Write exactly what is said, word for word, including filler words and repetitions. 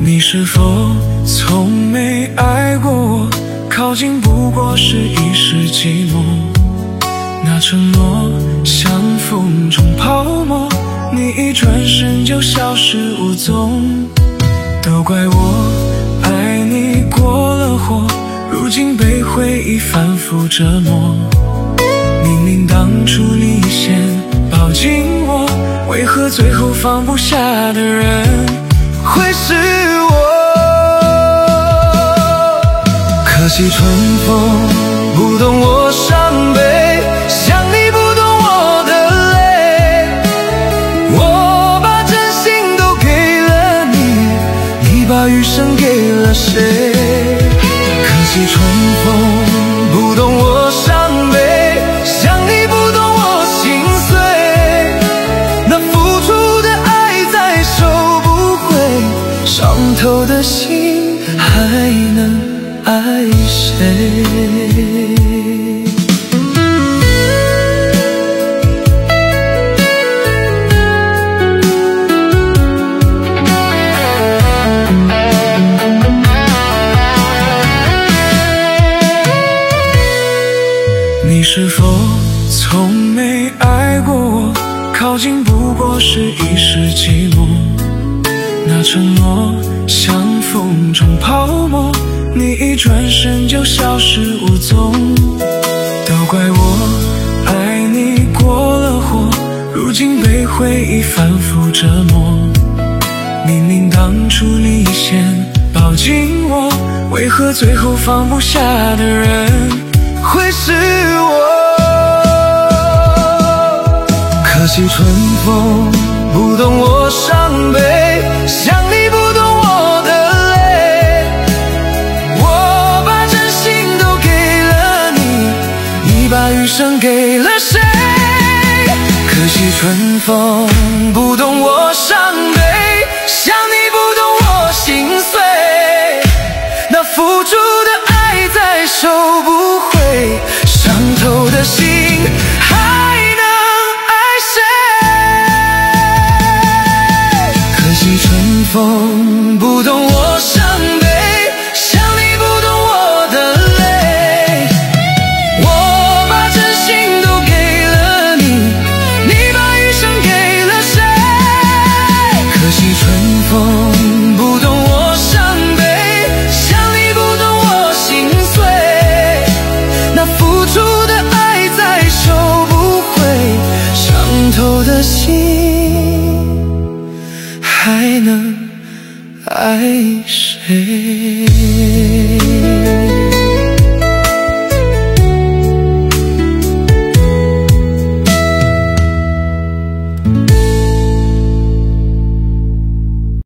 你是否从没爱过我？靠近不过是一时寂寞，那承诺像风中泡沫，你一转身就消失无踪。都怪我爱你过了火，如今被回忆反复折磨。明明当初你先抱紧我，为何最后放不下的人会是我？可惜春风不懂我伤悲，像你不懂我的泪。我把真心都给了你，你把余生给了谁？可惜春风不懂我伤悲，像你不懂我心碎。那付出的爱再收不回，伤透的心还能爱谁？你是否从没爱过我？靠近不过是一时寂寞，那承诺像风中泡沫，你一转身就消失无踪。都怪我爱你过了火，如今被回忆反复折磨。明明当初你先抱紧我，为何最后放不下的人会是我？可惜春风不懂我伤悲，像你不懂我的泪。我把真心都给了你，你把余生给了谁？可惜春风不懂我伤悲，像你不懂我心碎。那付出的爱再收不回，伤透的心还能爱谁？可惜春风不懂我伤悲，像你不懂我的泪。我把真心都给了你，你把余生给了谁？可惜春风不懂我伤悲，像你不懂我心碎。那付出的爱再收不回，伤透的心还能爱谁？